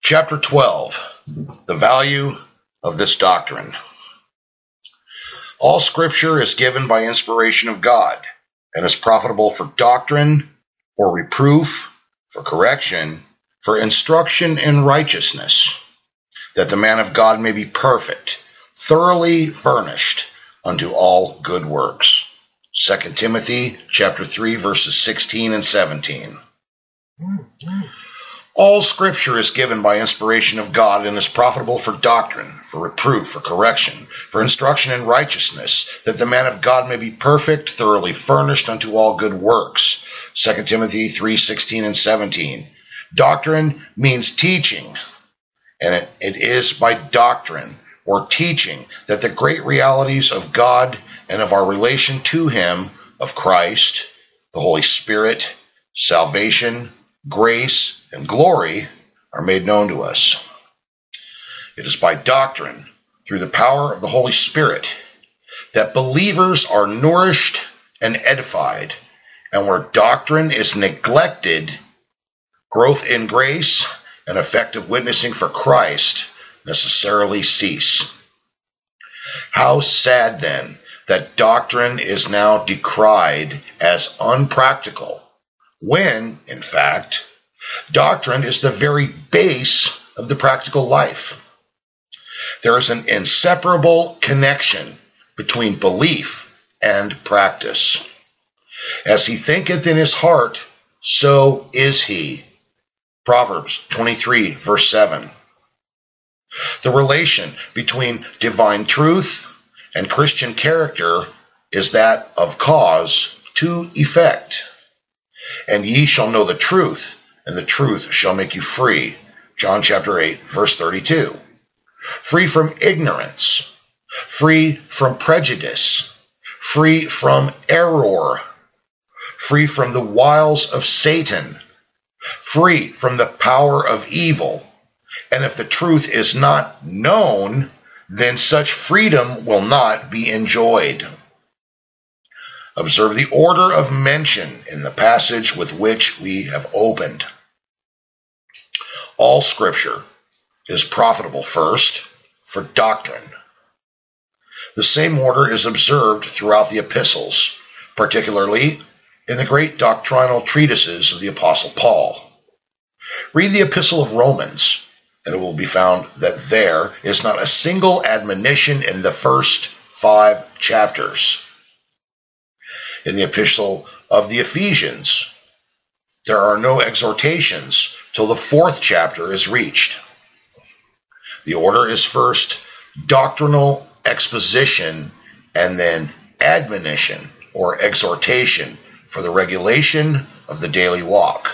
Chapter 12, the value of this doctrine. All Scripture is given by inspiration of God, and is profitable for doctrine, for reproof, for correction, for instruction in righteousness, that the man of God may be perfect, thoroughly furnished unto all good works. 2 Timothy chapter 3, verses 16 and 17. All Scripture is given by inspiration of God and is profitable for doctrine, for reproof, for correction, for instruction in righteousness, that the man of God may be perfect, thoroughly furnished unto all good works. 2 Timothy 3:16 and 17. Doctrine means teaching, and it is by doctrine or teaching that the great realities of God and of our relation to Him, of Christ, the Holy Spirit, salvation, grace, and glory are made known to us. It is by doctrine, through the power of the Holy Spirit, that believers are nourished and edified, and where doctrine is neglected, growth in grace and effective witnessing for Christ necessarily cease. How sad, then, that doctrine is now decried as unpractical, when, in fact, doctrine is the very base of the practical life. There is an inseparable connection between belief and practice. As he thinketh in his heart, so is he. Proverbs 23, verse 7. The relation between divine truth and Christian character is that of cause to effect. And ye shall know the truth, and the truth shall make you free. John chapter 8, verse 32. Free from ignorance, free from prejudice, free from error, free from the wiles of Satan, free from the power of evil. And if the truth is not known, then such freedom will not be enjoyed. Observe the order of mention in the passage with which we have opened. All Scripture is profitable first for doctrine. The same order is observed throughout the epistles, particularly in the great doctrinal treatises of the Apostle Paul. Read the Epistle of Romans, and it will be found that there is not a single admonition in the first 5 chapters. In the Epistle of the Ephesians, there are no exhortations till the 4th chapter is reached. The order is first doctrinal exposition and then admonition or exhortation for the regulation of the daily walk.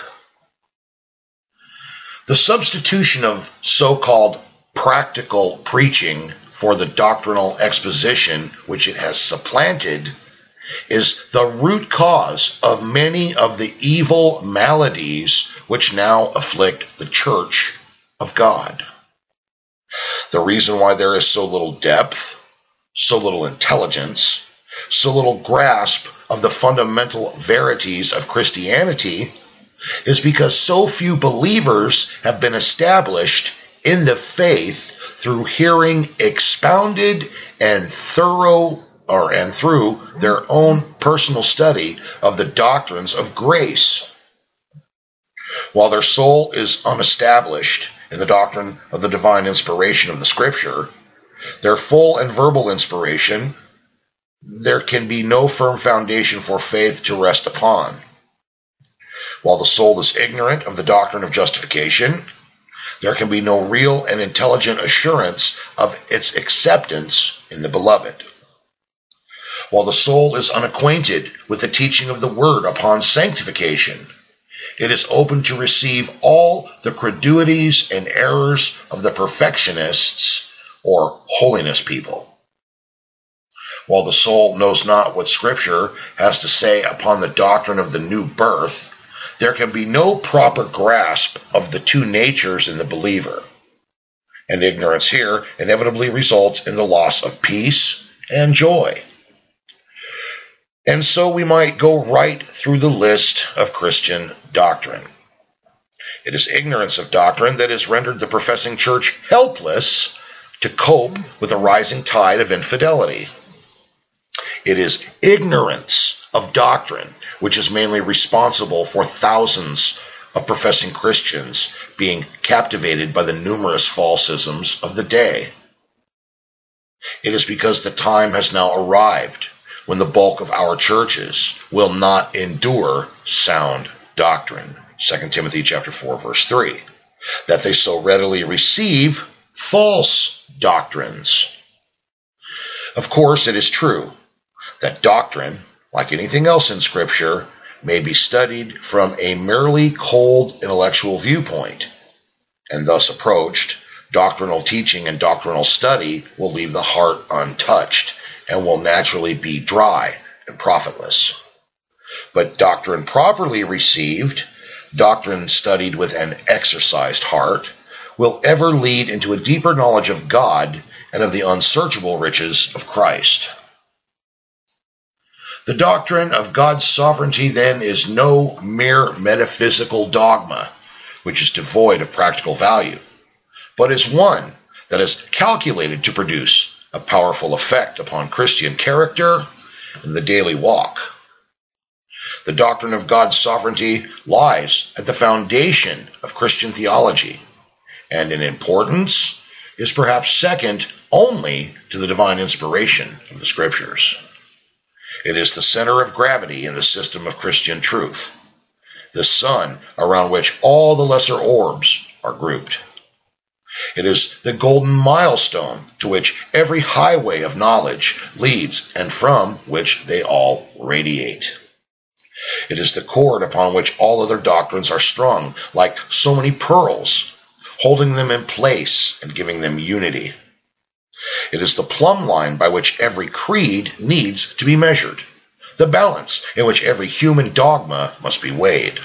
The substitution of so-called practical preaching for the doctrinal exposition which it has supplanted is the root cause of many of the evil maladies which now afflict the Church of God. The reason why there is so little depth, so little intelligence, so little grasp of the fundamental verities of Christianity is because so few believers have been established in the faith through hearing expounded and through their own personal study of the doctrines of grace. While their soul is unestablished in the doctrine of the divine inspiration of the Scripture, their full and verbal inspiration, there can be no firm foundation for faith to rest upon. While the soul is ignorant of the doctrine of justification, there can be no real and intelligent assurance of its acceptance in the Beloved. While the soul is unacquainted with the teaching of the Word upon sanctification, it is open to receive all the creduities and errors of the perfectionists or holiness people. While the soul knows not what Scripture has to say upon the doctrine of the new birth, there can be no proper grasp of the two natures in the believer. And ignorance here inevitably results in the loss of peace and joy. And so we might go right through the list of Christian doctrine. It is ignorance of doctrine that has rendered the professing church helpless to cope with the rising tide of infidelity. It is ignorance of doctrine which is mainly responsible for thousands of professing Christians being captivated by the numerous falsisms of the day. It is because the time has now arrived when the bulk of our churches will not endure sound doctrine, 2 Timothy chapter 4, verse 3, that they so readily receive false doctrines. Of course, it is true that doctrine, like anything else in Scripture, may be studied from a merely cold intellectual viewpoint, and thus approached, doctrinal teaching and doctrinal study will leave the heart untouched and will naturally be dry and profitless. But doctrine properly received, doctrine studied with an exercised heart, will ever lead into a deeper knowledge of God and of the unsearchable riches of Christ. The doctrine of God's sovereignty, then, is no mere metaphysical dogma, which is devoid of practical value, but is one that is calculated to produce a powerful effect upon Christian character and the daily walk. The doctrine of God's sovereignty lies at the foundation of Christian theology, and in importance is perhaps second only to the divine inspiration of the Scriptures. It is the center of gravity in the system of Christian truth, the sun around which all the lesser orbs are grouped. It is the golden milestone to which every highway of knowledge leads and from which they all radiate. It is the cord upon which all other doctrines are strung, like so many pearls, holding them in place and giving them unity. It is the plumb line by which every creed needs to be measured, the balance in which every human dogma must be weighed.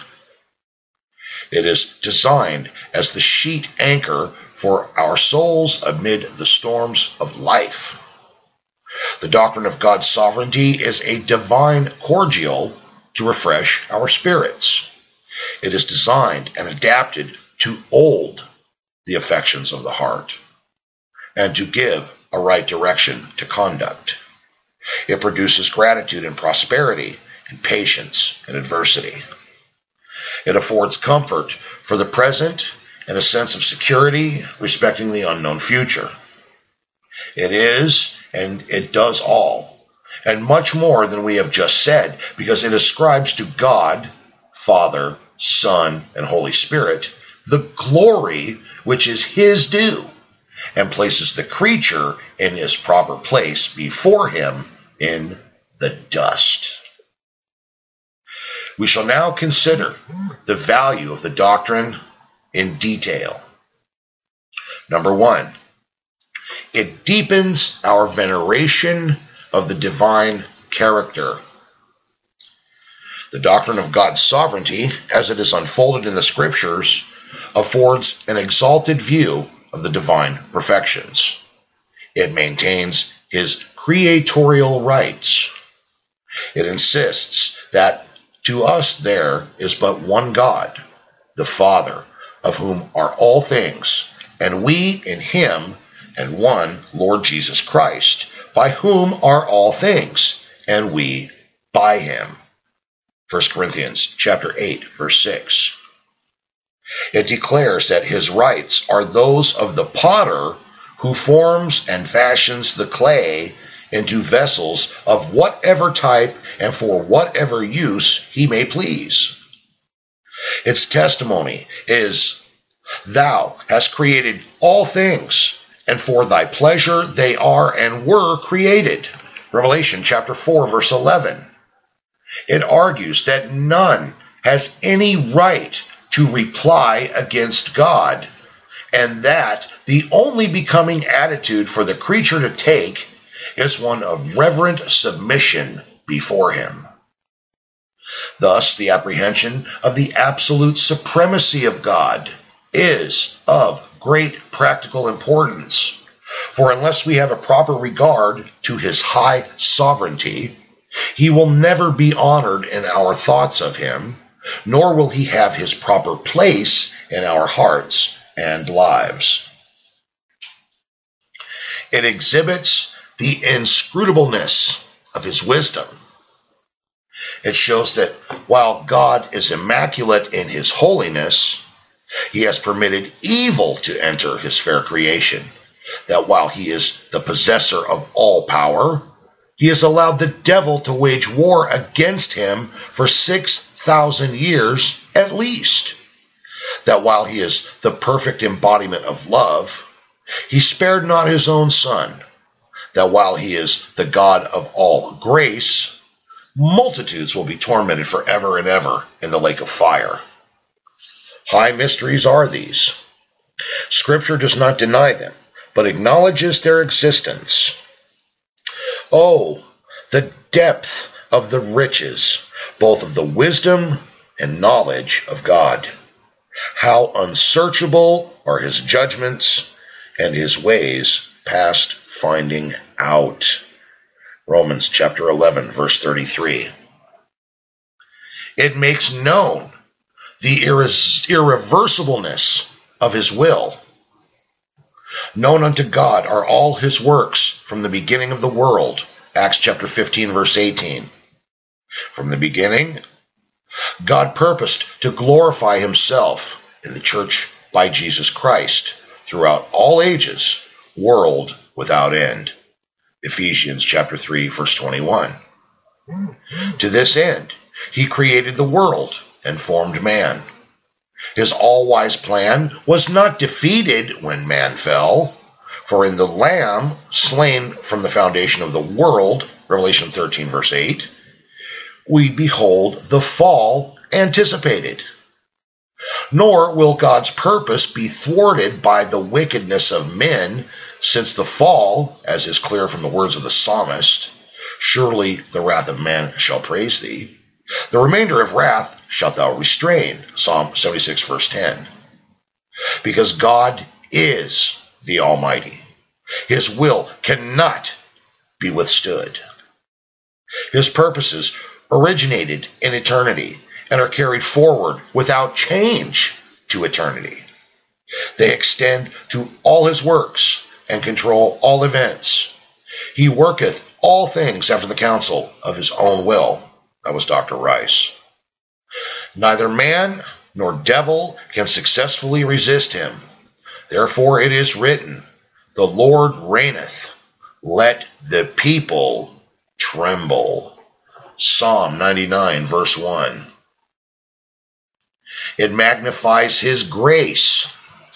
It is designed as the sheet anchor for our souls amid the storms of life. The doctrine of God's sovereignty is a divine cordial to refresh our spirits. It is designed and adapted to hold the affections of the heart and to give a right direction to conduct. It produces gratitude and prosperity and patience in adversity. It affords comfort for the present and a sense of security respecting the unknown future. It is, and it does all, and much more than we have just said, because it ascribes to God, Father, Son, and Holy Spirit, the glory which is His due, and places the creature in his proper place before Him in the dust. We shall now consider the value of the doctrine in detail. Number one, it deepens our veneration of the divine character. The doctrine of God's sovereignty, as it is unfolded in the Scriptures, affords an exalted view of the divine perfections. It maintains His creatorial rights. It insists that to us there is but one God, the Father, of whom are all things, and we in Him, and one Lord Jesus Christ, by whom are all things, and we by Him. 1 Corinthians chapter 8, verse 6. It declares that His rights are those of the potter who forms and fashions the clay into vessels of whatever type and for whatever use He may please. Its testimony is, Thou hast created all things, and for Thy pleasure they are and were created. Revelation chapter 4, verse 11. It argues that none has any right to reply against God, and that the only becoming attitude for the creature to take is one of reverent submission before Him. Thus, the apprehension of the absolute supremacy of God is of great practical importance, for unless we have a proper regard to His high sovereignty, He will never be honored in our thoughts of Him, nor will he have his proper place in our hearts and lives. It exhibits the inscrutableness of his wisdom. It shows that while God is immaculate in his holiness, he has permitted evil to enter his fair creation. That while he is the possessor of all power, he has allowed the devil to wage war against him for 6,000 years at least. That while he is the perfect embodiment of love, he spared not his own son. That while he is the God of all grace, multitudes will be tormented forever and ever in the lake of fire. High mysteries are these. Scripture does not deny them, but acknowledges their existence. Oh, the depth of the riches, both of the wisdom and knowledge of God. How unsearchable are his judgments and his ways past finding out. Romans chapter 11, verse 33. It makes known the irreversibleness of his will. Known unto God are all his works from the beginning of the world. Acts chapter 15, verse 18. From the beginning, God purposed to glorify himself in the church by Jesus Christ throughout all ages, world without end. Ephesians chapter 3, verse 21. To this end, he created the world and formed man. His all-wise plan was not defeated when man fell, for in the Lamb slain from the foundation of the world, Revelation 13, verse 8, we behold the fall anticipated. Nor will God's purpose be thwarted by the wickedness of men, since the fall, as is clear from the words of the psalmist, surely the wrath of man shall praise thee. The remainder of wrath shalt thou restrain, Psalm 76, verse 10. Because God is the Almighty, his will cannot be withstood. His purposes originated in eternity and are carried forward without change to eternity. They extend to all his works and control all events. He worketh all things after the counsel of his own will. That was Dr. Rice. Neither man nor devil can successfully resist him. Therefore it is written, the Lord reigneth, let the people tremble. Psalm 99, verse 1. It magnifies his grace.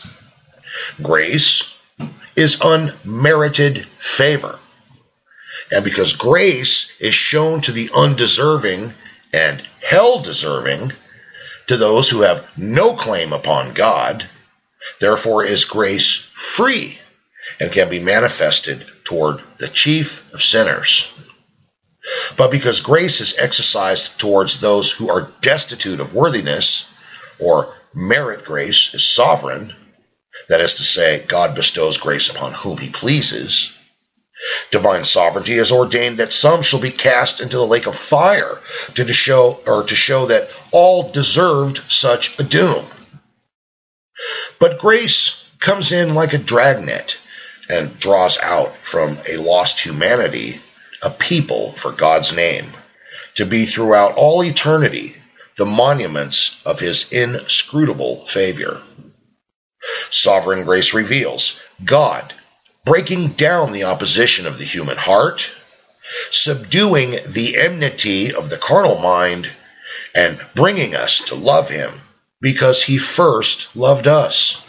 Grace is unmerited favor. And because grace is shown to the undeserving and hell-deserving, to those who have no claim upon God, therefore is grace free and can be manifested toward the chief of sinners. But because grace is exercised towards those who are destitute of worthiness, or merit grace is sovereign, that is to say, God bestows grace upon whom he pleases, divine sovereignty has ordained that some shall be cast into the lake of fire to show that all deserved such a doom. But grace comes in like a dragnet and draws out from a lost humanity a people for God's name, to be throughout all eternity the monuments of his inscrutable favor. Sovereign grace reveals God breaking down the opposition of the human heart, subduing the enmity of the carnal mind, and bringing us to love him because he first loved us.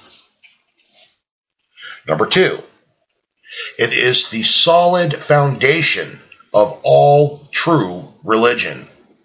Number 2, it is the solid foundation of all true religion.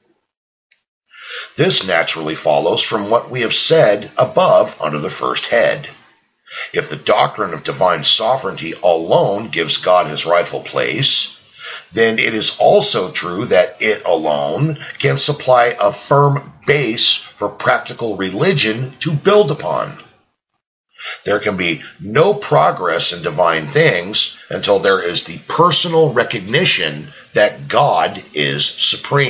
This naturally follows from what we have said above under the first head. If the doctrine of divine sovereignty alone gives God his rightful place, then it is also true that it alone can supply a firm base for practical religion to build upon. There can be no progress in divine things until there is the personal recognition that God is supreme.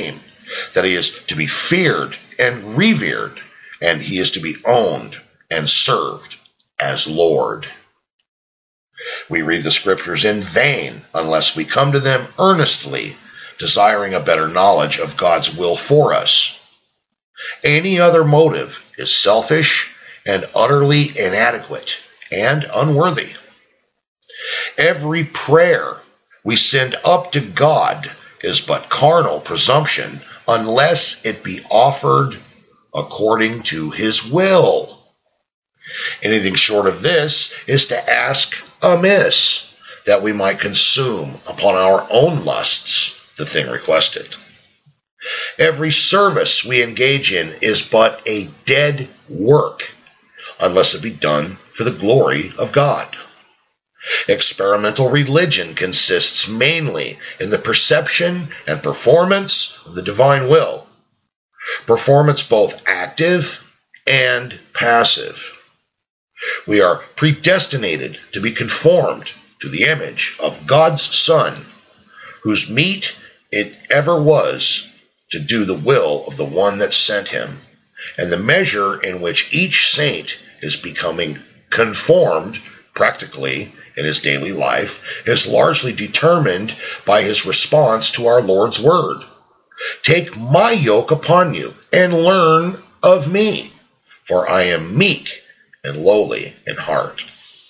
that he is to be feared and revered, and he is to be owned and served as Lord. We read the scriptures in vain unless we come to them earnestly, desiring a better knowledge of God's will for us. Any other motive is selfish and utterly inadequate and unworthy. Every prayer we send up to God is but carnal presumption unless it be offered according to his will. Anything short of this is to ask amiss, that we might consume upon our own lusts the thing requested. Every service we engage in is but a dead work, unless it be done for the glory of God. Experimental religion consists mainly in the perception and performance of the divine will, performance both active and passive. We are predestinated to be conformed to the image of God's Son, whose meat it ever was to do the will of the one that sent him, and the measure in which each saint is becoming conformed practically in his daily life is largely determined by his response to our Lord's word. Take my yoke upon you and learn of me, for I am meek and lowly in heart.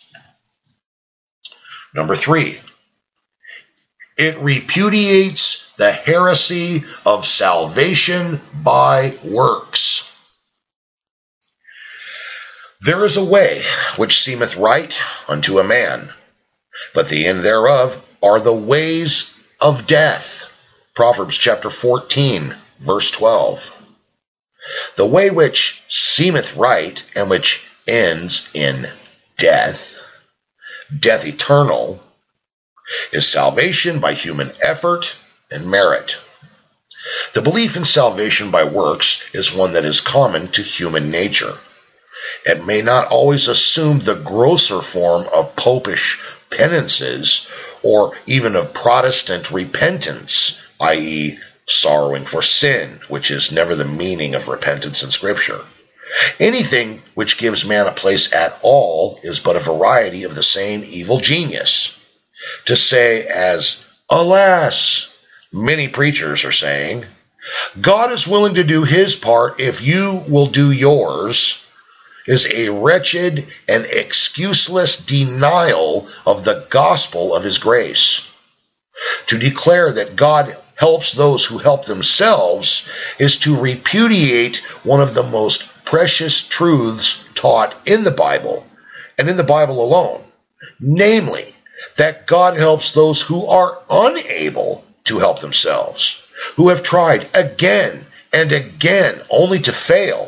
Number 3, it repudiates the heresy of salvation by works. There is a way which seemeth right unto a man, but the end thereof are the ways of death. Proverbs chapter 14, verse 12. The way which seemeth right and which ends in death, death eternal, is salvation by human effort and merit. The belief in salvation by works is one that is common to human nature. It may not always assume the grosser form of popish penances or even of Protestant repentance, i.e., sorrowing for sin, which is never the meaning of repentance in Scripture. Anything which gives man a place at all is but a variety of the same evil genius. To say, as, alas, many preachers are saying, God is willing to do his part if you will do yours, is a wretched and excuseless denial of the gospel of his grace. To declare that God helps those who help themselves is to repudiate one of the most precious truths taught in the Bible, and in the Bible alone, namely, that God helps those who are unable to help themselves, who have tried again and again only to fail.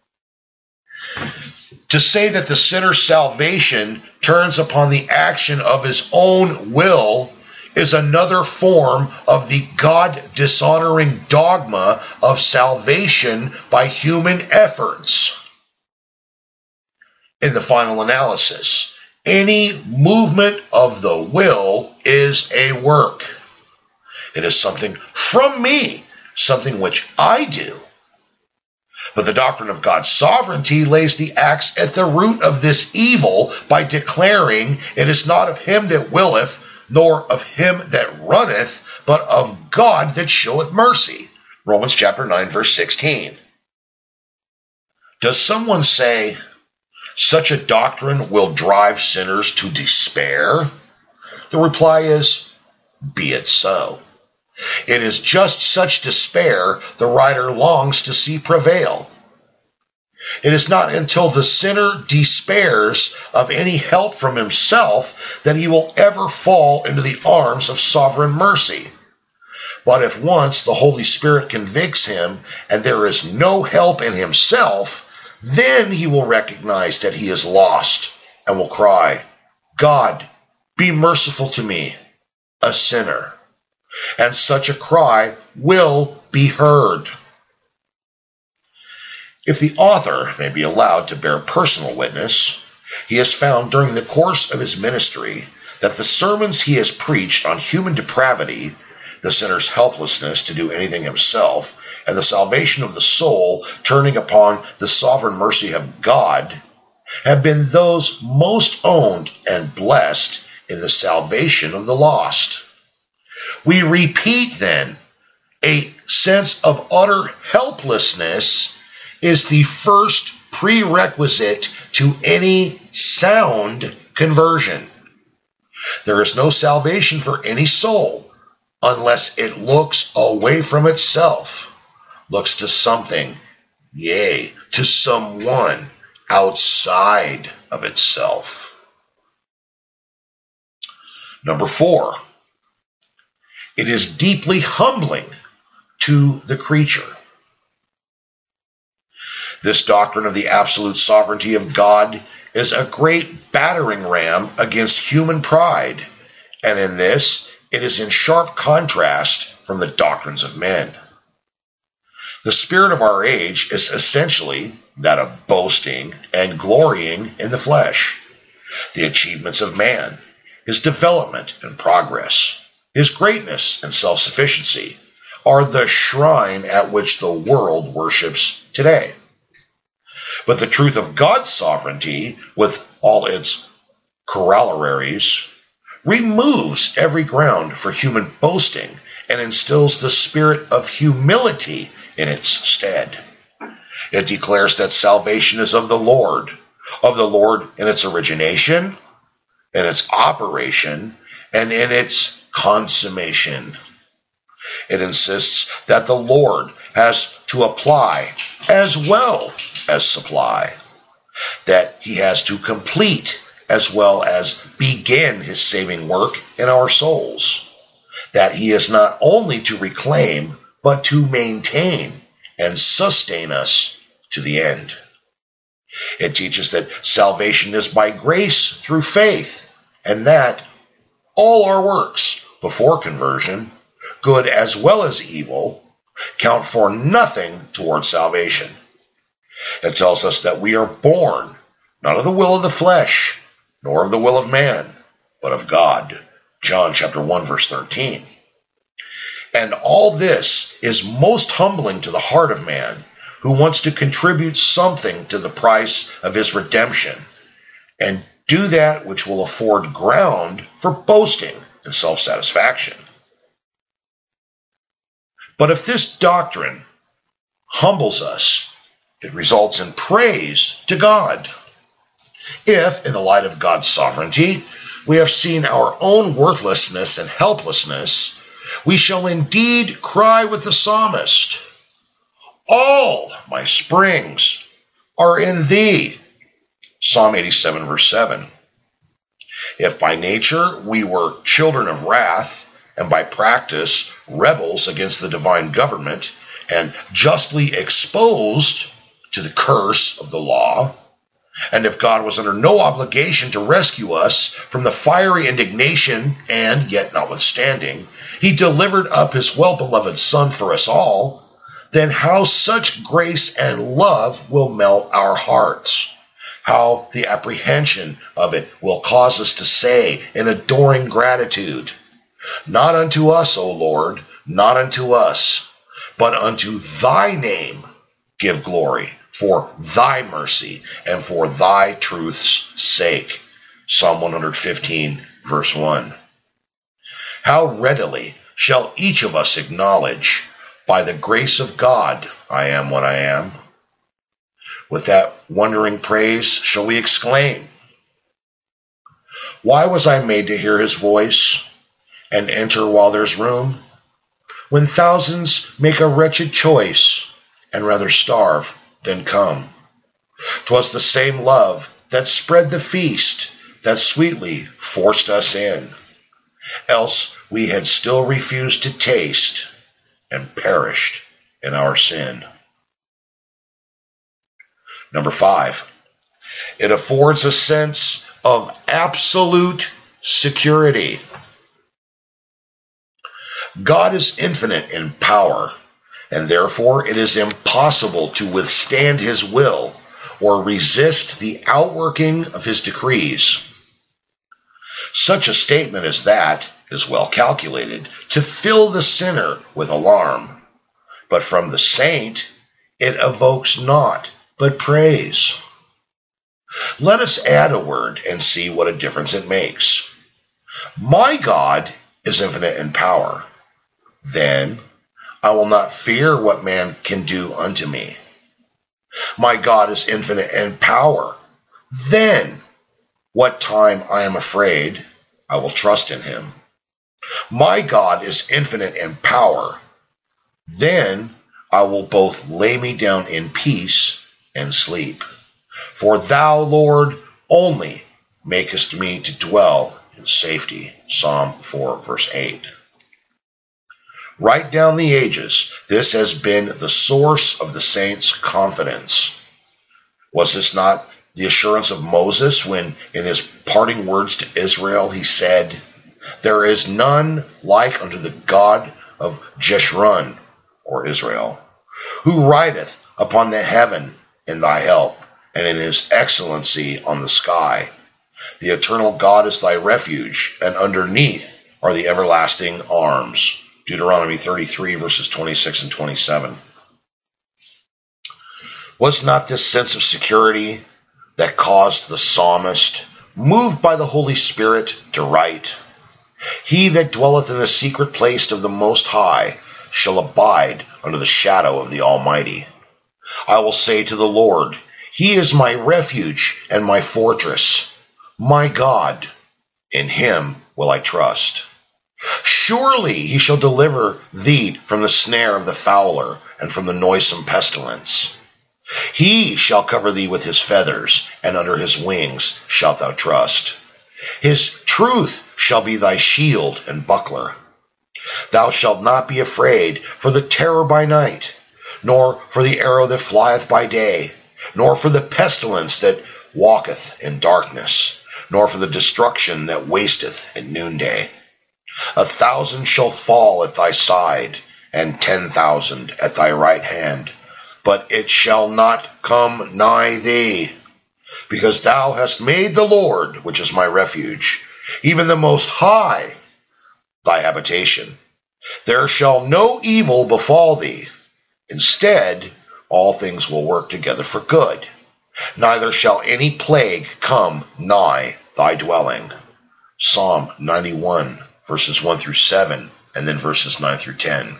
To say that the sinner's salvation turns upon the action of his own will is another form of the God-dishonoring dogma of salvation by human efforts. In the final analysis, any movement of the will is a work. It is something from me, something which I do. But the doctrine of God's sovereignty lays the axe at the root of this evil by declaring it is not of him that willeth, nor of him that runneth, but of God that showeth mercy. Romans chapter 9, verse 16. Does someone say such a doctrine will drive sinners to despair? The reply is, be it so. It is just such despair the writer longs to see prevail. It is not until the sinner despairs of any help from himself that he will ever fall into the arms of sovereign mercy. But if once the Holy Spirit convicts him and there is no help in himself, then he will recognize that he is lost and will cry, God, be merciful to me, a sinner. And such a cry will be heard. If the author may be allowed to bear personal witness, he has found during the course of his ministry that the sermons he has preached on human depravity, the sinner's helplessness to do anything himself, and the salvation of the soul, turning upon the sovereign mercy of God, have been those most owned and blessed in the salvation of the lost. We repeat then, a sense of utter helplessness is the first prerequisite to any sound conversion. There is no salvation for any soul unless it looks away from itself, looks to something, yea, to someone outside of itself. Number 4, it is deeply humbling to the creature. This doctrine of the absolute sovereignty of God is a great battering ram against human pride, and in this it is in sharp contrast from the doctrines of men. The spirit of our age is essentially that of boasting and glorying in the flesh. The achievements of man, his development and progress, his greatness and self-sufficiency are the shrine at which the world worships today. But the truth of God's sovereignty, with all its corollaries, removes every ground for human boasting and instills the spirit of humility in its stead. It declares that salvation is of the Lord in its origination, in its operation, and in its consummation. It insists that the Lord has to apply as well as supply, that he has to complete as well as begin his saving work in our souls, that he is not only to reclaim, but to maintain and sustain us to the end. It teaches that salvation is by grace through faith, and that all our works before conversion, good as well as evil, count for nothing toward salvation. It tells us that we are born not of the will of the flesh, nor of the will of man, but of God. John chapter 1, verse 13. And all this is most humbling to the heart of man, who wants to contribute something to the price of his redemption, and do that which will afford ground for boasting and self-satisfaction. But if this doctrine humbles us, it results in praise to God. If, in the light of God's sovereignty, we have seen our own worthlessness and helplessness, we shall indeed cry with the psalmist, "All my springs are in thee." Psalm 87, verse 7. If by nature we were children of wrath, and by practice rebels against the divine government, and justly exposed to the curse of the law, and if God was under no obligation to rescue us from the fiery indignation, and yet notwithstanding, he delivered up his well-beloved Son for us all, then how such grace and love will melt our hearts. How the apprehension of it will cause us to say in adoring gratitude, "Not unto us, O Lord, not unto us, but unto thy name give glory, for thy mercy and for thy truth's sake." Psalm 115, verse 1. How readily shall each of us acknowledge, by the grace of God, I am what I am. With that wondering praise shall we exclaim, "Why was I made to hear his voice and enter while there's room? When thousands make a wretched choice and rather starve than come. 'Twas the same love that spread the feast that sweetly forced us in. Else we had still refused to taste and perished in our sin." Number 5, it affords a sense of absolute security. God is infinite in power, and therefore it is impossible to withstand his will or resist the outworking of his decrees. Such a statement as that is well calculated to fill the sinner with alarm, But from the saint it evokes not, but praise. Let us add a word and see what a difference it makes. My God is infinite in power. Then I will not fear what man can do unto me. My God is infinite in power. Then, what time I am afraid, I will trust in him. My God is infinite in power. Then I will both lay me down in peace and sleep. For thou, Lord, only makest me to dwell in safety. Psalm 4, verse 8. Right down the ages, this has been the source of the saints' confidence. Was this not the assurance of Moses when, in his parting words to Israel, he said, "There is none like unto the God of Jeshurun," or Israel, "who rideth upon the heaven in thy help, and in his excellency on the sky. The eternal God is thy refuge, and underneath are the everlasting arms." Deuteronomy 33, verses 26 and 27. Was not this sense of security that caused the psalmist, moved by the Holy Spirit, to write, "He that dwelleth in the secret place of the Most High shall abide under the shadow of the Almighty. I will say to the Lord, He is my refuge and my fortress, my God, in him will I trust. Surely he shall deliver thee from the snare of the fowler and from the noisome pestilence. He shall cover thee with his feathers, and under his wings shalt thou trust. His truth shall be thy shield and buckler. Thou shalt not be afraid for the terror by night, nor for the arrow that flieth by day, nor for the pestilence that walketh in darkness, nor for the destruction that wasteth at noonday. 1,000 shall fall at thy side, and 10,000 at thy right hand, but it shall not come nigh thee. Because thou hast made the Lord, which is my refuge, even the Most High, thy habitation. There shall no evil befall thee. Instead, all things will work together for good. Neither shall any plague come nigh thy dwelling. Psalm 91, verses 1 through 7, and then verses 9 through 10.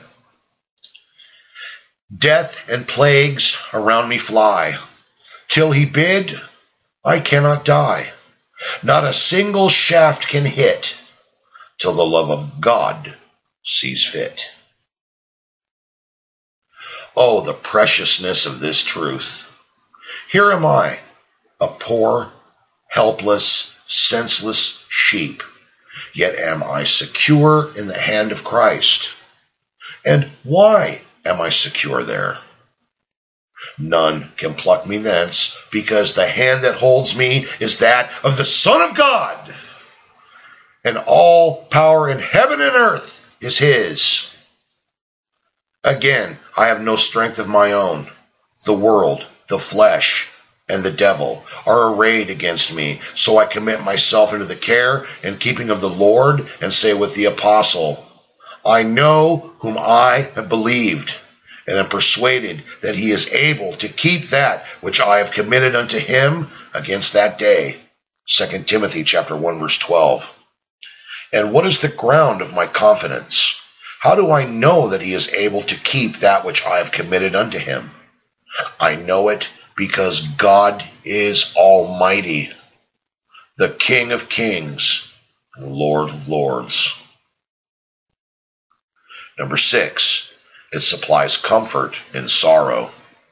Death and plagues around me fly. Till he bid, I cannot die. Not a single shaft can hit, till the love of God sees fit. Oh, the preciousness of this truth. Here am I, a poor, helpless, senseless sheep, yet am I secure in the hand of Christ. And why am I secure there? None can pluck me thence, because the hand that holds me is that of the Son of God, and all power in heaven and earth is his. Again, I have no strength of my own. The world, the flesh, and the devil are arrayed against me, so I commit myself into the care and keeping of the Lord, and say with the apostle, I know whom I have believed, and am persuaded that he is able to keep that which I have committed unto him against that day. 2 Timothy chapter 1, verse 12. And what is the ground of my confidence? How do I know that he is able to keep that which I have committed unto him? I know it because God is almighty, the King of kings, and Lord of lords. Number 6, it supplies comfort in sorrow.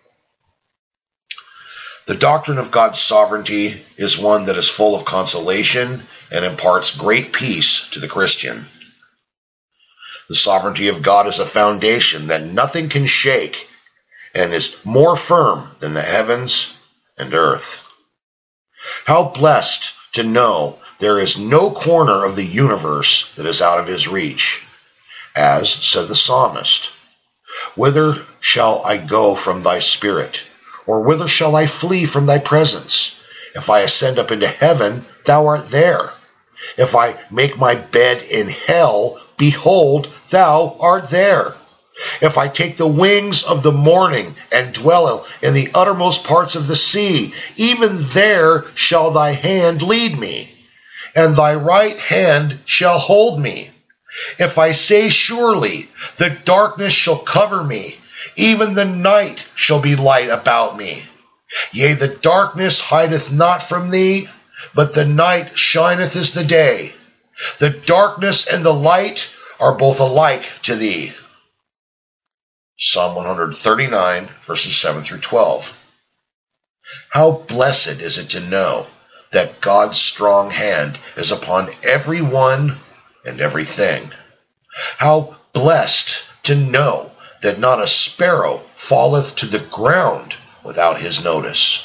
The doctrine of God's sovereignty is one that is full of consolation and imparts great peace to the Christian. The sovereignty of God is a foundation that nothing can shake and is more firm than the heavens and earth. How blessed to know there is no corner of the universe that is out of his reach. As said the psalmist, Whither shall I go from thy spirit? Or whither shall I flee from thy presence? If I ascend up into heaven, thou art there. If I make my bed in hell, behold, thou art there. If I take the wings of the morning and dwell in the uttermost parts of the sea, even there shall thy hand lead me, and thy right hand shall hold me. If I say, surely the darkness shall cover me, even the night shall be light about me. Yea, the darkness hideth not from thee, but the night shineth as the day. The darkness and the light are both alike to thee. Psalm 139, verses 7 through 12. How blessed is it to know that God's strong hand is upon everyone and everything. How blessed to know that not a sparrow falleth to the ground without his notice.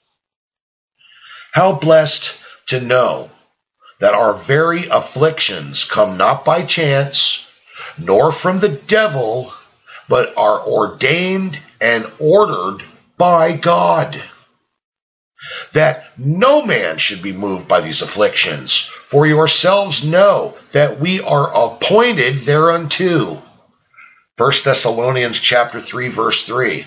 How blessed to know that our very afflictions come not by chance, nor from the devil, but are ordained and ordered by God. That no man should be moved by these afflictions, for yourselves know that we are appointed thereunto. 1 Thessalonians chapter 3, verse 3.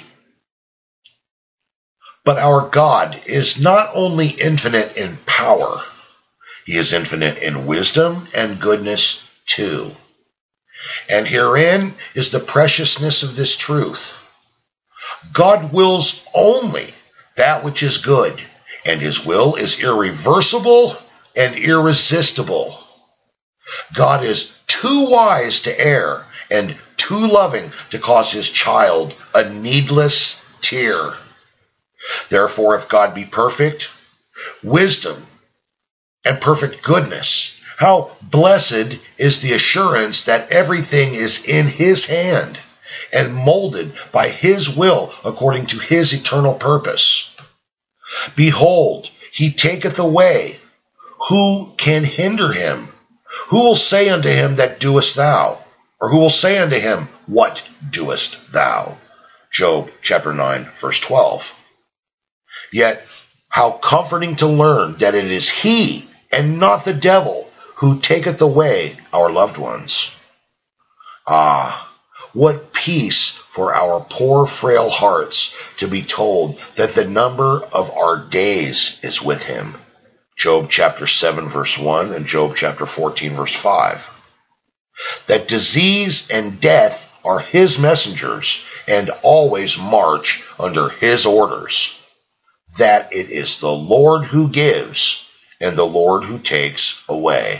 But our God is not only infinite in power, he is infinite in wisdom and goodness too. And herein is the preciousness of this truth. God wills only that which is good, and his will is irreversible and irresistible. God is too wise to err and too loving to cause his child a needless tear. Therefore, if God be perfect, wisdom and perfect goodness, how blessed is the assurance that everything is in his hand and molded by his will according to his eternal purpose. Behold, he taketh away. Who can hinder him? Who will say unto him, that doest thou? Or who will say unto him, what doest thou? Job chapter 9, verse 12. Yet, how comforting to learn that it is he, and not the devil, who taketh away our loved ones. Ah, what peace for our poor frail hearts to be told that the number of our days is with him. Job chapter 7, verse 1, and Job chapter 14, verse 5. That disease and death are his messengers, and always march under his orders. That it is the Lord who gives, and the Lord who takes away.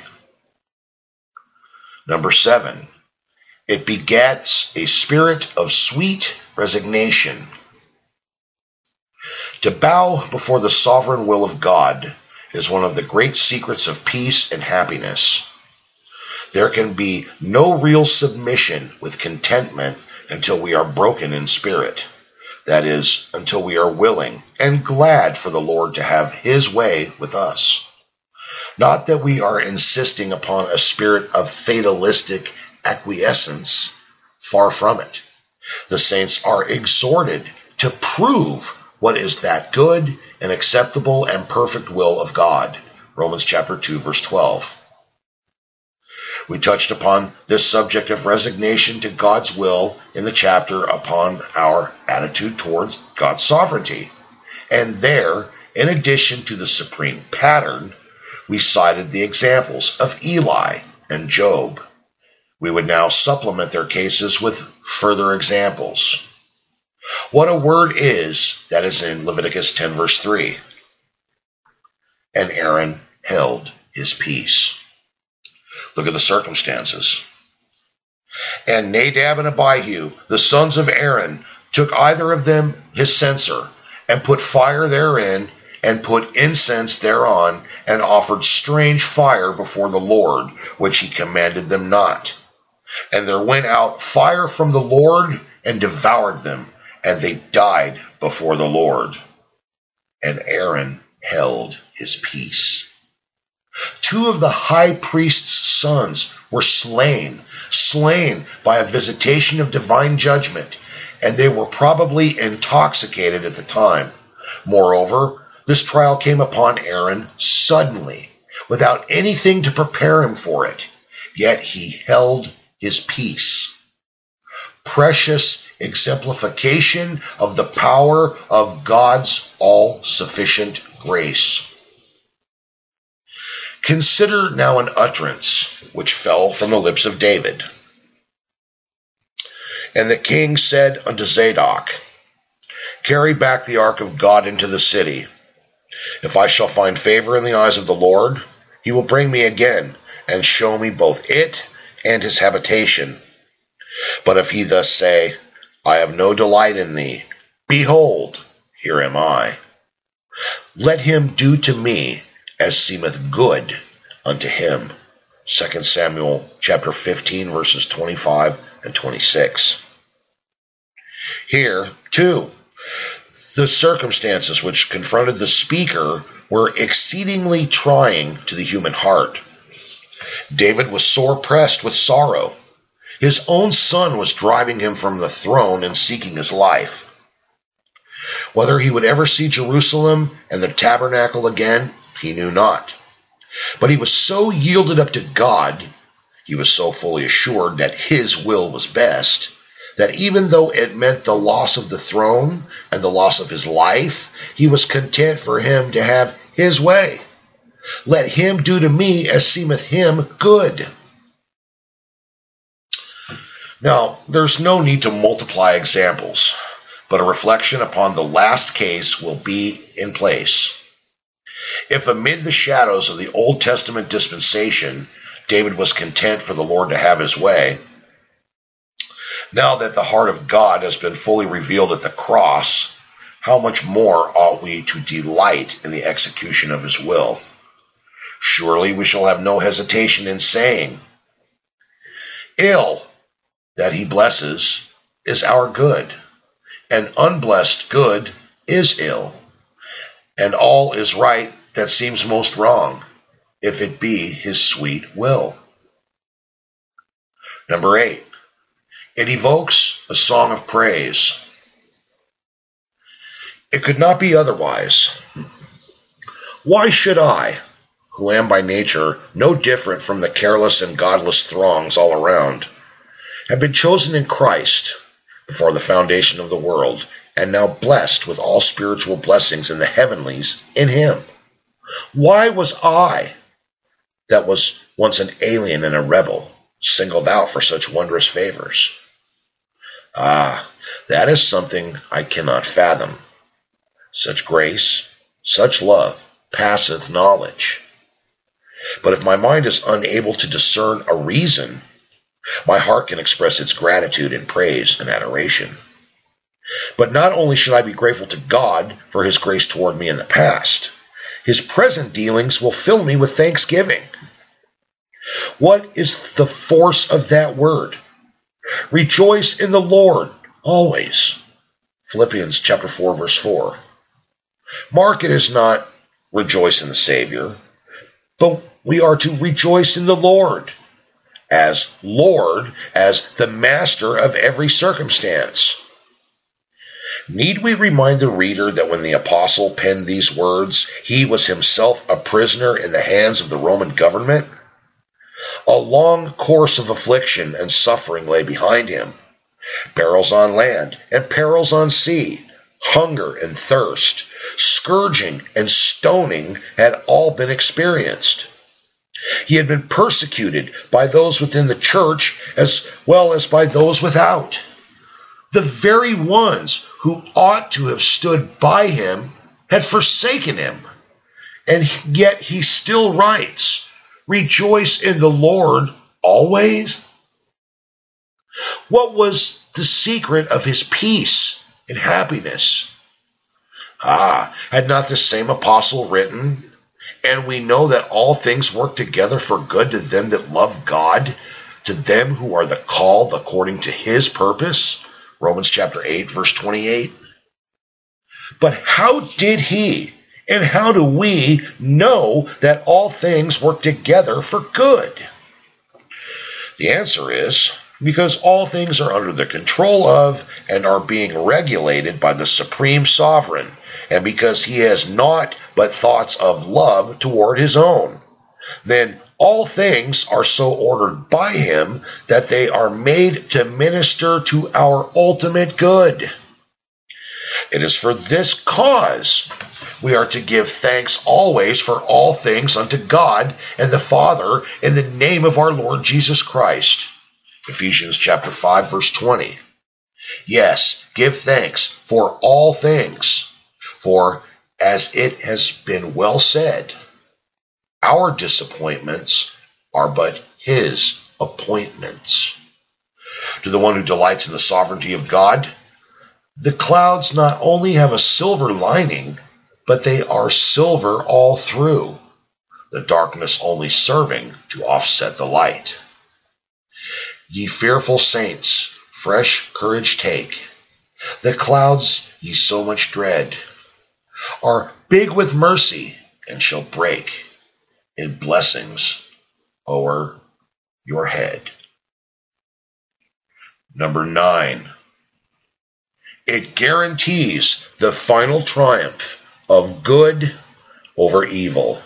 Number 7, it begets a spirit of sweet resignation. To bow before the sovereign will of God is one of the great secrets of peace and happiness. There can be no real submission with contentment until we are broken in spirit. That is, until we are willing and glad for the Lord to have his way with us. Not that we are insisting upon a spirit of fatalistic acquiescence. Far from it. The saints are exhorted to prove what is that good and acceptable and perfect will of God. Romans chapter 2, verse 12. We touched upon this subject of resignation to God's will in the chapter upon our attitude towards God's sovereignty. And there, in addition to the supreme pattern, we cited the examples of Eli and Job. We would now supplement their cases with further examples. What a word is that is in Leviticus 10, verse 3. And Aaron held his peace. Look at the circumstances. And Nadab and Abihu, the sons of Aaron, took either of them his censer, and put fire therein, and put incense thereon, and offered strange fire before the Lord, which he commanded them not. And there went out fire from the Lord, and devoured them, and they died before the Lord. And Aaron held his peace. 2 of the high priest's sons were slain by a visitation of divine judgment, and they were probably intoxicated at the time. Moreover, this trial came upon Aaron suddenly, without anything to prepare him for it, yet he held his peace. precious exemplification of the power of God's all-sufficient grace. Consider now an utterance which fell from the lips of David. And the king said unto Zadok, Carry back the ark of God into the city. If I shall find favor in the eyes of the Lord, he will bring me again, and show me both it and his habitation. But if he thus say, I have no delight in thee, behold, here am I. Let him do to me as seemeth good unto him. 2 Samuel chapter 15, verses 25 and 26. Here, too, the circumstances which confronted the speaker were exceedingly trying to the human heart. David was sore pressed with sorrow. His own son was driving him from the throne and seeking his life. Whether he would ever see Jerusalem and the tabernacle again, he knew not. But he was so yielded up to God, he was so fully assured that his will was best, that even though it meant the loss of the throne and the loss of his life, he was content for him to have his way. Let him do to me as seemeth him good. Now, there's no need to multiply examples, but a reflection upon the last case will be in place. If amid the shadows of the Old Testament dispensation, David was content for the Lord to have his way, now that the heart of God has been fully revealed at the cross, how much more ought we to delight in the execution of his will? Surely we shall have no hesitation in saying, ill that he blesses is our good, and unblessed good is ill, and all is right that seems most wrong, if it be his sweet will. Number 8, it evokes a song of praise. It could not be otherwise. Why should I, who am by nature no different from the careless and godless throngs all around, have been chosen in Christ before the foundation of the world, and now blessed with all spiritual blessings in the heavenlies in him? Why was I, that was once an alien and a rebel, singled out for such wondrous favors? Ah, that is something I cannot fathom. Such grace, such love, passeth knowledge. But if my mind is unable to discern a reason, my heart can express its gratitude in praise and adoration. But not only should I be grateful to God for his grace toward me in the past, his present dealings will fill me with thanksgiving. What is the force of that word? Rejoice in the Lord always. Philippians chapter 4, verse 4. Mark it as not rejoice in the Savior, but we are to rejoice in the Lord, as the master of every circumstance. Need we remind the reader that when the apostle penned these words, he was himself a prisoner in the hands of the Roman government? A long course of affliction and suffering lay behind him. Perils on land and perils on sea, hunger and thirst, scourging and stoning had all been experienced. He had been persecuted by those within the church as well as by those without. The very ones who ought to have stood by him had forsaken him. And yet he still writes, rejoice in the Lord always. What was the secret of his peace and happiness? Had not the same apostle written, and we know that all things work together for good to them that love God, to them who are the called according to his purpose? Romans chapter 8, verse 28. But how did he and how do we know that all things work together for good? The answer is because all things are under the control of and are being regulated by the supreme sovereign, and because he has naught but thoughts of love toward his own. Then All things are so ordered by him that they are made to minister to our ultimate good. It is for this cause we are to give thanks always for all things unto God and the Father in the name of our Lord Jesus Christ. Ephesians chapter 5, verse 20. Yes, give thanks for all things, for as it has been well said, our disappointments are but his appointments. To the one who delights in the sovereignty of God, the clouds not only have a silver lining, but they are silver all through, the darkness only serving to offset the light. Ye fearful saints, fresh courage take. The clouds ye so much dread are big with mercy and shall break in blessings o'er your head. Number 9. It guarantees the final triumph of good over evil.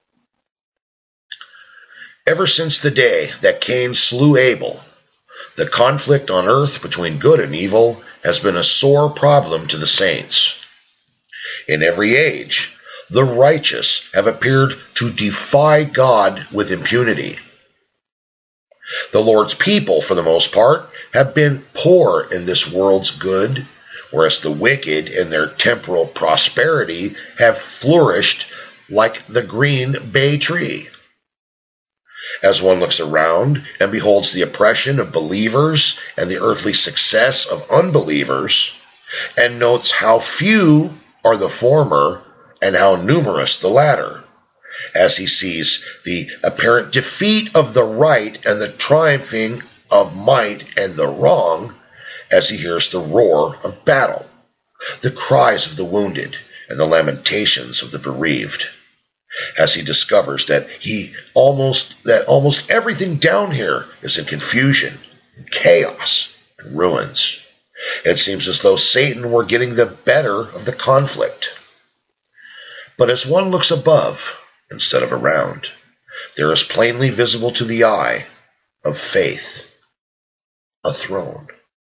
Ever since the day that Cain slew Abel, the conflict on earth between good and evil has been a sore problem to the saints. In every age, the righteous have appeared to defy God with impunity. The Lord's people, for the most part, have been poor in this world's good, whereas the wicked in their temporal prosperity have flourished like the green bay tree. As one looks around and beholds the oppression of believers and the earthly success of unbelievers, and notes how few are the former and how numerous the latter, as he sees the apparent defeat of the right and the triumphing of might and the wrong, as he hears the roar of battle, the cries of the wounded, and the lamentations of the bereaved, as he discovers that almost everything down here is in confusion, chaos, and ruins. It seems as though Satan were getting the better of the conflict. But as one looks above instead of around, there is plainly visible to the eye of faith a throne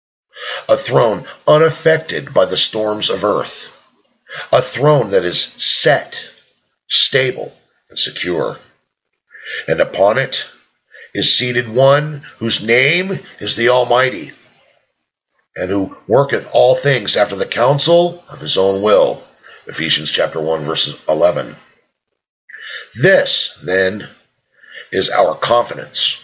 unaffected by the storms of earth, a throne that is set, stable, and secure. And upon it is seated one whose name is the Almighty, and who worketh all things after the counsel of his own will. Ephesians chapter 1, verse 11. This, then, is our confidence.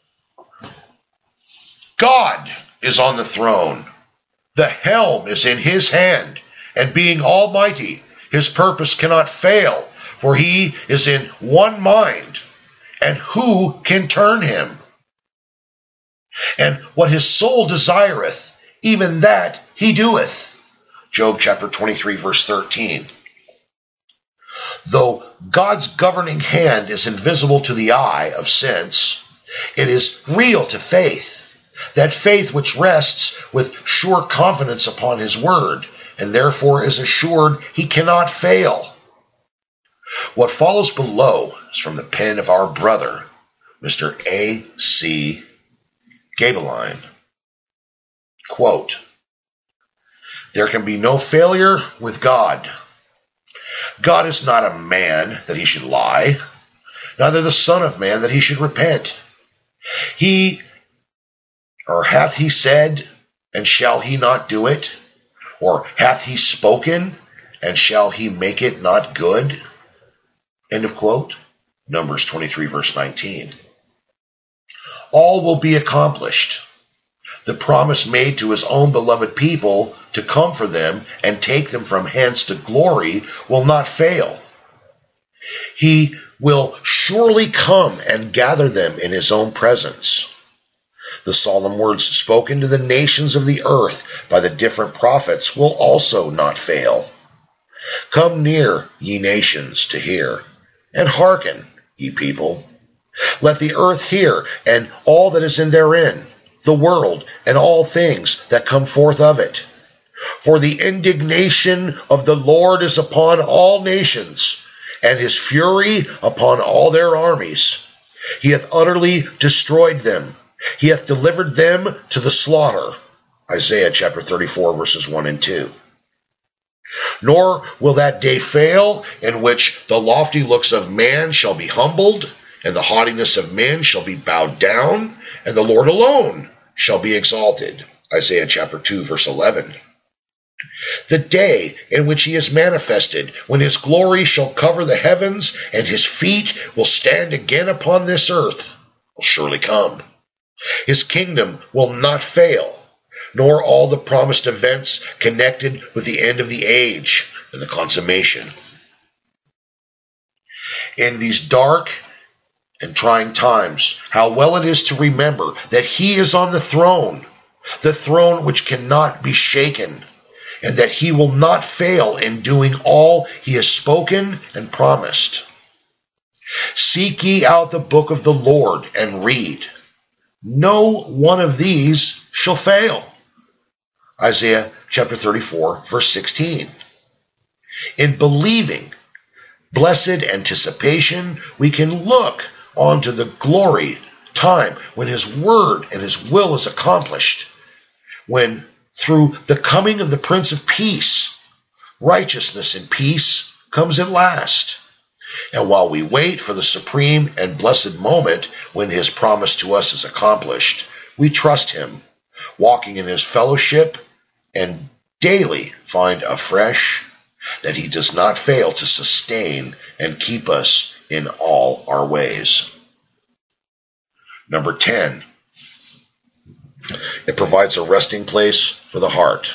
God is on the throne. The helm is in his hand, and being almighty, his purpose cannot fail, for he is in one mind, and who can turn him? And what his soul desireth, even that he doeth. Job chapter 23, verse 13. Though God's governing hand is invisible to the eye of sense, it is real to faith, that faith which rests with sure confidence upon his word, and therefore is assured he cannot fail. What follows below is from the pen of our brother, Mr. A.C. Gabeline. Quote, there can be no failure with God. God is not a man that he should lie, neither the Son of Man that he should repent. Hath he said, and shall he not do it? Or hath he spoken, and shall he make it not good? End of quote. Numbers 23, verse 19. All will be accomplished. The promise made to his own beloved people to come for them and take them from hence to glory will not fail. He will surely come and gather them in his own presence. The solemn words spoken to the nations of the earth by the different prophets will also not fail. Come near, ye nations, to hear, and hearken, ye people. Let the earth hear, and all that is in therein, the world, and all things that come forth of it. For the indignation of the Lord is upon all nations, and his fury upon all their armies. He hath utterly destroyed them. He hath delivered them to the slaughter. Isaiah chapter 34, verses 1 and 2. Nor will that day fail in which the lofty looks of man shall be humbled, and the haughtiness of men shall be bowed down, and the Lord alone shall be exalted. Isaiah chapter 2, verse 11. The day in which he is manifested, when his glory shall cover the heavens, and his feet will stand again upon this earth, will surely come. His kingdom will not fail, nor all the promised events connected with the end of the age and the consummation. In these dark and trying times, how well it is to remember that he is on the throne which cannot be shaken, and that he will not fail in doing all he has spoken and promised. Seek ye out the book of the Lord and read. No one of these shall fail. Isaiah chapter 34, verse 16. In believing, blessed anticipation, we can look on to the glory time when his word and his will is accomplished, when through the coming of the Prince of Peace, righteousness and peace comes at last. And while we wait for the supreme and blessed moment when his promise to us is accomplished, we trust him, walking in his fellowship, and daily find afresh that he does not fail to sustain and keep us in all our ways. Number 10, it provides a resting place for the heart.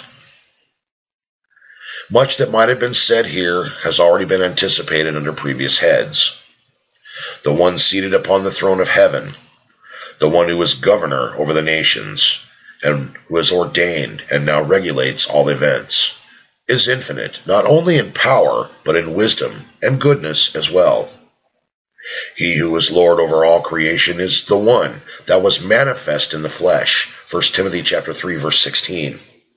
Much that might have been said here has already been anticipated under previous heads. The one seated upon the throne of heaven, the one who is governor over the nations, and who has ordained and now regulates all events, is infinite, not only in power, but in wisdom and goodness as well. He who is Lord over all creation is the one that was manifest in the flesh. 1 Timothy chapter 3, verse 16.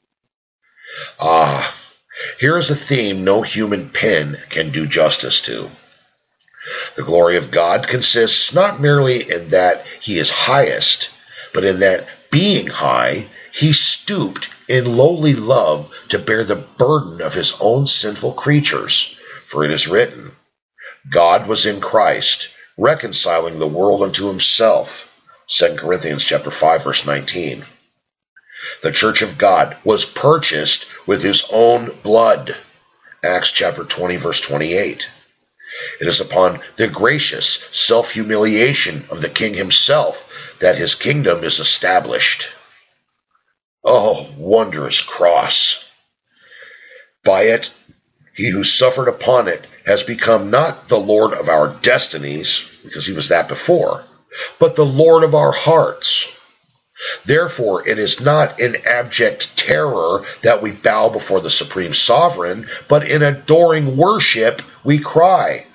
Here is a theme no human pen can do justice to. The glory of God consists not merely in that he is highest, but in that, being high, he stooped in lowly love to bear the burden of his own sinful creatures. For it is written, God was in Christ, reconciling the world unto himself. 2 Corinthians chapter 5, verse 19. The church of God was purchased with his own blood. Acts chapter 20, verse 28. It is upon the gracious self-humiliation of the king himself that his kingdom is established. Oh, wondrous cross! By it, he who suffered upon it has become not the Lord of our destinies, because he was that before, but the Lord of our hearts. Therefore, it is not in abject terror that we bow before the Supreme Sovereign, but in adoring worship we cry,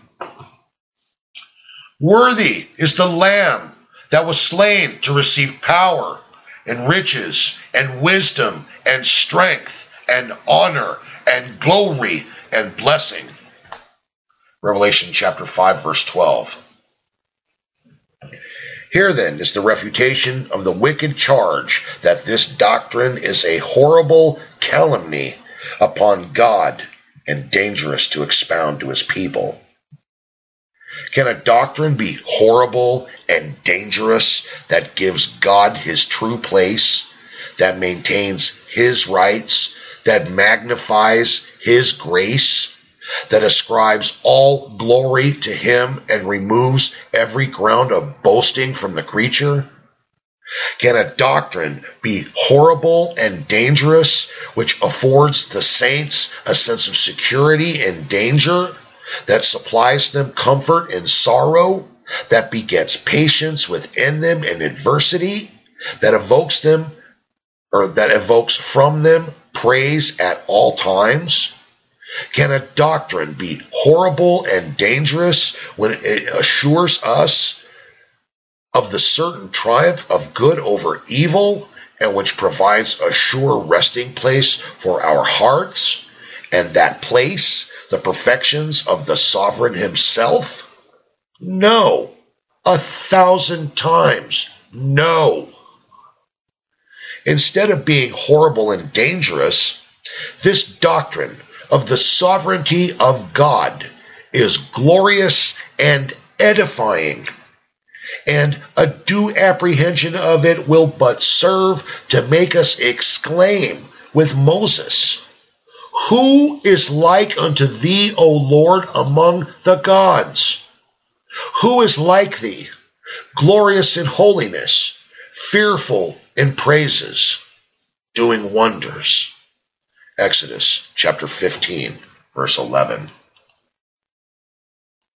Worthy is the Lamb that was slain to receive power and riches and wisdom and strength and honor and glory and blessing. Revelation chapter 5, verse 12. Here then is the refutation of the wicked charge that this doctrine is a horrible calumny upon God and dangerous to expound to his people. Can a doctrine be horrible and dangerous that gives God his true place, that maintains his rights, that magnifies his grace, that ascribes all glory to him and removes every ground of boasting from the creature? Can a doctrine be horrible and dangerous which affords the saints a sense of security in danger, that supplies them comfort in sorrow, that begets patience within them in adversity, that evokes from them praise at all times? Can a doctrine be horrible and dangerous when it assures us of the certain triumph of good over evil, and which provides a sure resting place for our hearts, and that place the perfections of the Sovereign himself? No. 1,000 times no. Instead of being horrible and dangerous, this doctrine of the sovereignty of God is glorious and edifying, and a due apprehension of it will but serve to make us exclaim with Moses, "Who is like unto thee, O Lord, among the gods? Who is like thee, glorious in holiness, fearful in praises, doing wonders?" Exodus chapter 15, verse 11.